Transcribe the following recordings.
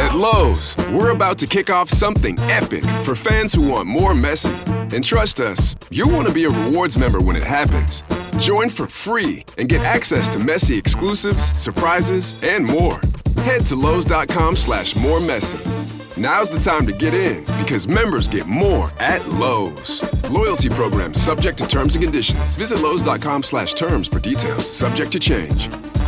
At Lowe's, we're about to kick off something epic for fans who want more Messi. And trust us, you'll want to be a rewards member when it happens. Join for free and get access to Messi exclusives, surprises, and more. Head to Lowe's.com/moremessy. Now's the time to get in because members get more at Lowe's. Loyalty program subject to terms and conditions. Visit Lowe's.com/terms for details. Subject to change.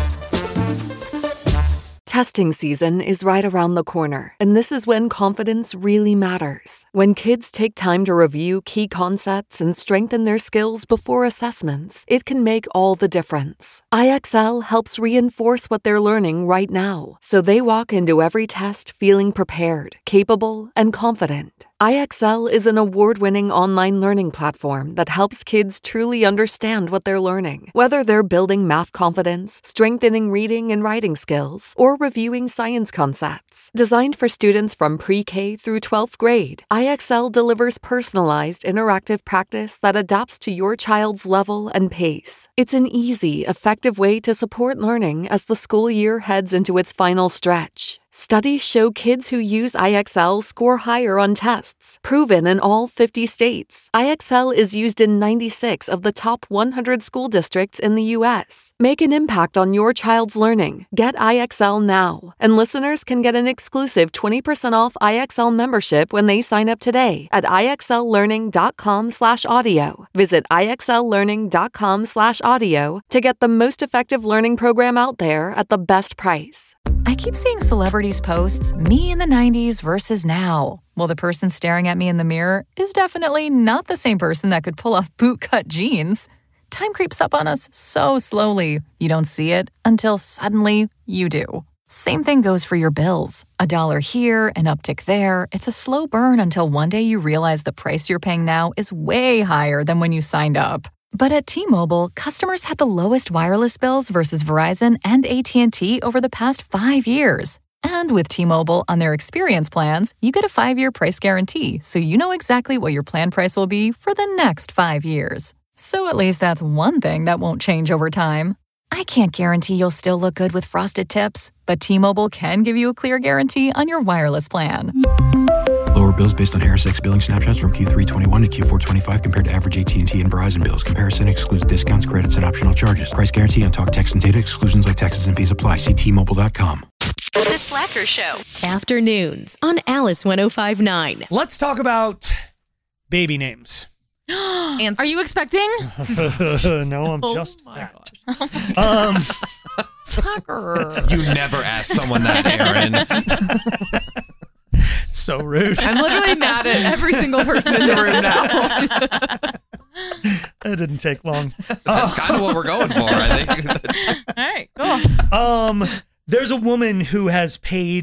Testing season is right around the corner, and this is when confidence really matters. When kids take time to review key concepts and strengthen their skills before assessments, it can make all the difference. IXL helps reinforce what they're learning right now, so they walk into every test feeling prepared, capable, and confident. IXL is an award-winning online learning platform that helps kids truly understand what they're learning. Whether they're building math confidence, strengthening reading and writing skills, or reviewing science concepts. Designed for students from pre-K through 12th grade, IXL delivers personalized, interactive practice that adapts to your child's level and pace. It's an easy, effective way to support learning as the school year heads into its final stretch. Studies show kids who use IXL score higher on tests, proven in all 50 states. IXL is used in 96 of the top 100 school districts in the U.S. Make an impact on your child's learning. Get IXL now. And listeners can get an exclusive 20% off IXL membership when they sign up today at IXLlearning.com/audio. Visit IXLlearning.com/audio to get the most effective learning program out there at the best price. I keep seeing celebrities posts, me in the 90s versus now. Well, the person staring at me in the mirror is definitely not the same person that could pull off bootcut jeans. Time creeps up on us so slowly. You don't see it until suddenly you do. Same thing goes for your bills. $1 here, an uptick there. It's a slow burn until one day you realize the price you're paying now is way higher than when you signed up. But at T-Mobile, customers had the lowest wireless bills versus Verizon and AT&T over the past 5 years. And with T-Mobile on their experience plans, you get a 5-year price guarantee, so you know exactly what your plan price will be for the next 5 years. So at least that's one thing that won't change over time. I can't guarantee you'll still look good with frosted tips, but T-Mobile can give you a clear guarantee on your wireless plan. Lower bills based on HarrisX billing snapshots from Q321 to Q425 compared to average AT&T and Verizon bills. Comparison excludes discounts, credits, and optional charges. Price guarantee on talk, text, and data. Exclusions like taxes and fees apply. See T-Mobile.com. The Slacker Show. Afternoons on Alice 105.9. Let's talk about baby names. Are you expecting? No, I'm just fat. Slacker. You never ask someone that, Aaron. So rude. I'm literally mad at every single person in the room now. That didn't take long. That's kind of what we're going for, I think. All right, cool. There's a woman who is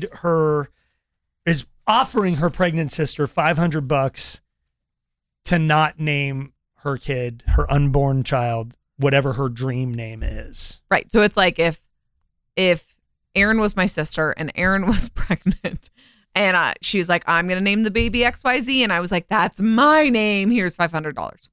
offering her pregnant sister $500 to not name her kid, her unborn child, whatever her dream name is. Right. So it's like if Erin was my sister and Erin was pregnant and she was like, I'm going to name the baby XYZ. And I was like, that's my name. Here's $500.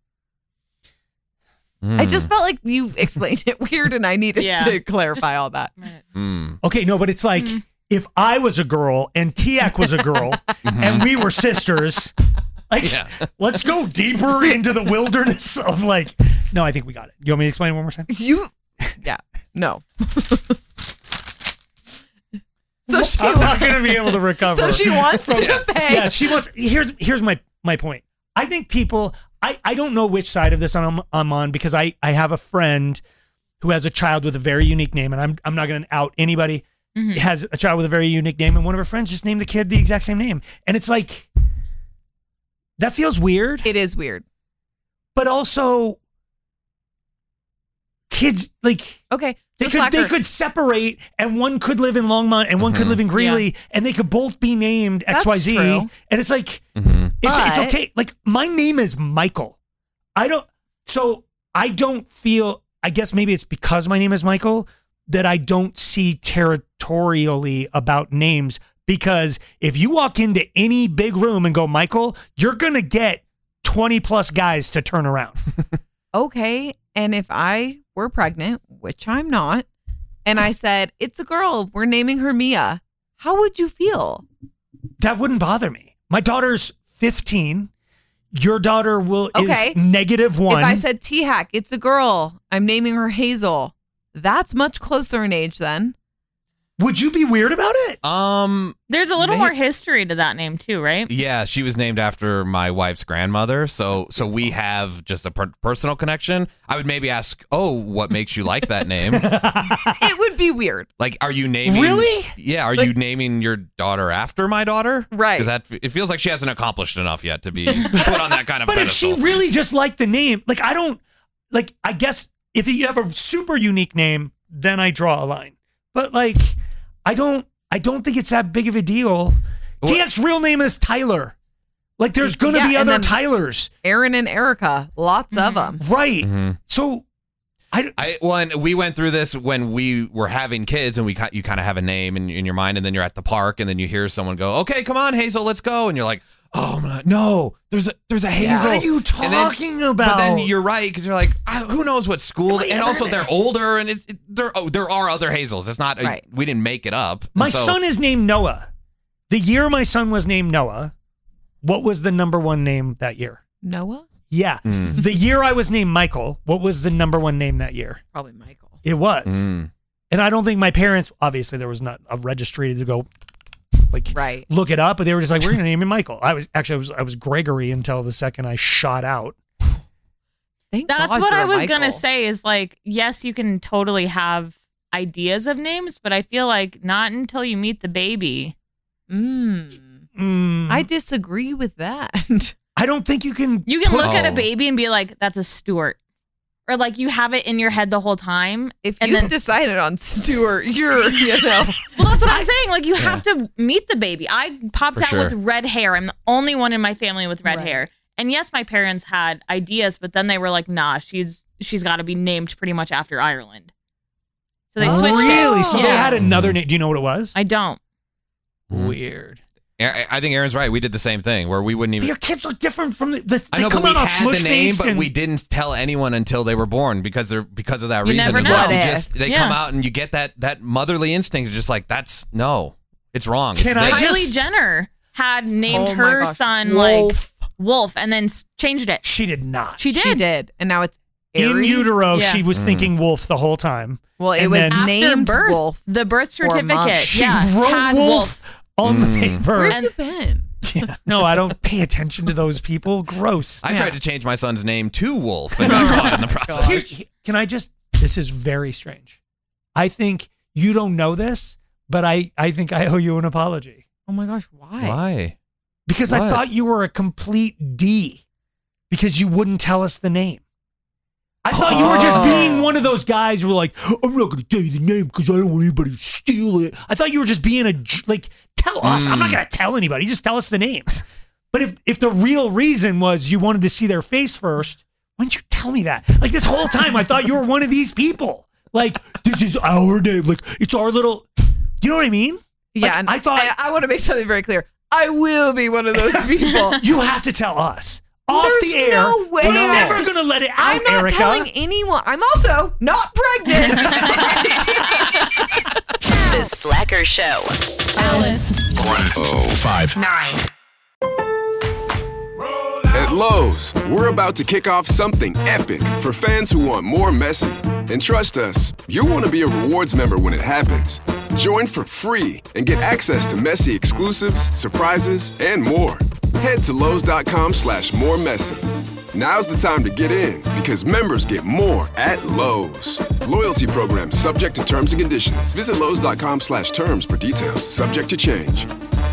I just felt like you explained it weird and I needed to clarify all that. Okay, no, but it's like if I was a girl and Tiak was a girl and we were sisters, like, let's go deeper into the wilderness of like, no, I think we got it. You want me to explain it one more time? No. I'm not going to be able to recover. So she wants to pay. Yeah, she wants. Here's my point. I think people. I don't know which side of this I'm on because I have a friend who has a child with a very unique name, and I'm not going to out anybody. Has a child with a very unique name, and one of her friends just named the kid the exact same name, and it's like that feels weird. It is weird, but also kids like they could separate, and one could live in Longmont and one could live in Greeley, and they could both be named XYZ. And it's like it's okay. Like my name is Michael. I don't feel. I guess maybe it's because my name is Michael that I don't see territorially about names. Because if you walk into any big room and go Michael, you're gonna get 20 plus guys to turn around. Okay. And if I were pregnant, which I'm not, and I said, it's a girl, we're naming her Mia, how would you feel? That wouldn't bother me. My daughter's 15. Your daughter is -1. If I said T-Hack, it's a girl. I'm naming her Hazel. That's much closer in age then. Would you be weird about it? There's a little more history to that name too, right? Yeah, she was named after my wife's grandmother, so we have just a personal connection. I would maybe ask, what makes you like that name? It would be weird. Like, are you naming? Really? Yeah, you naming your daughter after my daughter? Right. Because it feels like she hasn't accomplished enough yet to be put on that kind of But if pedestal. she really just liked the name, like I guess if you have a super unique name, then I draw a line. But like, I don't think it's that big of a deal. T-Hack's real name is Tyler. Like, there's going to be other Tylers. Aaron and Erica, lots of them. Right. Mm-hmm. So, and we went through this when we were having kids, and you kind of have a name in your mind, and then you're at the park, and then you hear someone go, "Okay, come on, Hazel, let's go," and you're like, "Oh no, there's a Hazel." What are you talking about? But then you're right, because you're like, who knows what school? And also they're older, and there are other Hazels. It's not we didn't make it up. My son is named Noah. The year my son was named Noah, what was the number one name that year? Noah? Yeah. The year I was named Michael, what was the number one name that year? Probably Michael. It was. And I don't think my parents, obviously there was not a registry to go look it up, but they were just like, we're going to name him Michael. I was Gregory until the second I shot out. That's what I was going to say is like, yes, you can totally have ideas of names, but I feel like not until you meet the baby. I disagree with that. I don't think you can. You can look at a baby and be like, that's a Stuart. Or like you have it in your head the whole time. If you've decided on Stuart, you're, Well, that's what I'm saying. Like you have to meet the baby. I popped out with red hair. I'm the only one in my family with red hair. And yes, my parents had ideas, but then they were like, nah, she's got to be named pretty much after Ireland. So they switched it. Really? So they had another name. Do you know what it was? I don't. Weird. I think Aaron's right. We did the same thing where we wouldn't even. But your kids look different from the. I know, but we had the name, but we didn't tell anyone until they were born because of that reason. Never as know. well. They come out and you get that motherly instinct. Just like it's wrong. Kylie Jenner had named her son Wolf, and then changed it. She did not. She did. She did, and now it's Aries? In utero. She was thinking Wolf the whole time. Well, it was named birth. Wolf. The birth certificate. She wrote Wolf on the paper. Where have you been? No, I don't pay attention to those people. Gross. I tried to change my son's name to Wolf and got caught in the process. Can I just? This is very strange. I think you don't know this, but I think I owe you an apology. Oh my gosh, why? Why? Because I thought you were a complete D because you wouldn't tell us the name. I thought you were just being one of those guys who were like, I'm not going to tell you the name because I don't want anybody to steal it. I thought you were just being tell us. I'm not going to tell anybody. Just tell us the name. But if the real reason was you wanted to see their face first, why didn't you tell me that? Like this whole time, I thought you were one of these people. Like, this is our name. Like, it's our little, you know what I mean? Yeah. Like, and I thought. I want to make something very clear. I will be one of those people. You have to tell us. Off There's the air. no way. We're never going to let it out, I'm not Erica. telling anyone. I'm also not pregnant. The Slacker Show. Alice. 105.9. At Lowe's, we're about to kick off something epic for fans who want more messy. And trust us, you'll want to be a rewards member when it happens. Join for free and get access to messy exclusives, surprises, and more. Head to Lowe's.com/more messy. Now's the time to get in because members get more at Lowe's. Loyalty program subject to terms and conditions. Visit Lowe's.com/terms for details. Subject to change.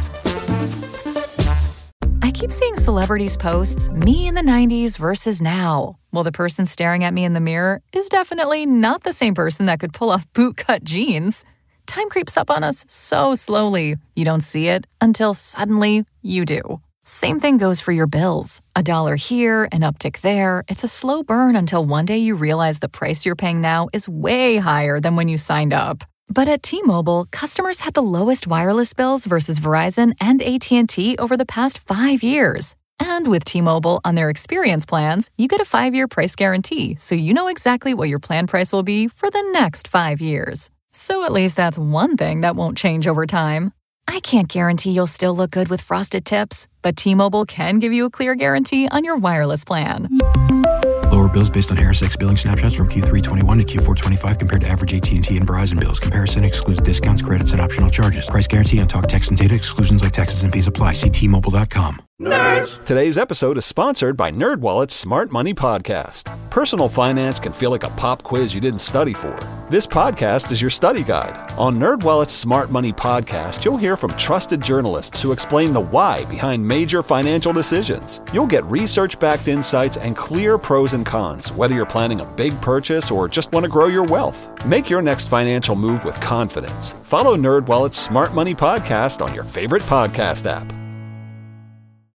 I keep seeing celebrities posts, me in the 90s versus now. Well, the person staring at me in the mirror is definitely not the same person that could pull off bootcut jeans. Time creeps up on us so slowly, you don't see it until suddenly you do. Same thing goes for your bills. $1 here, an uptick there. It's a slow burn until one day you realize the price you're paying now is way higher than when you signed up. But at T-Mobile, customers had the lowest wireless bills versus Verizon and AT&T over the past 5 years. And with T-Mobile on their experience plans, you get a 5-year price guarantee, so you know exactly what your plan price will be for the next 5 years. So at least that's one thing that won't change over time. I can't guarantee you'll still look good with Frosted Tips, but T-Mobile can give you a clear guarantee on your wireless plan. Lower bills based on HarrisX billing snapshots from Q321 to Q425 compared to average AT&T and Verizon bills. Comparison excludes discounts, credits, and optional charges. Price guarantee on talk, text, and data. Exclusions like taxes and fees apply. See T-Mobile.com. Nerds! Today's episode is sponsored by NerdWallet's Smart Money Podcast. Personal finance can feel like a pop quiz you didn't study for. This podcast is your study guide. On NerdWallet's Smart Money Podcast, you'll hear from trusted journalists who explain the why behind major financial decisions. You'll get research-backed insights and clear pros and cons, whether you're planning a big purchase or just want to grow your wealth. Make your next financial move with confidence. Follow NerdWallet's Smart Money Podcast on your favorite podcast app.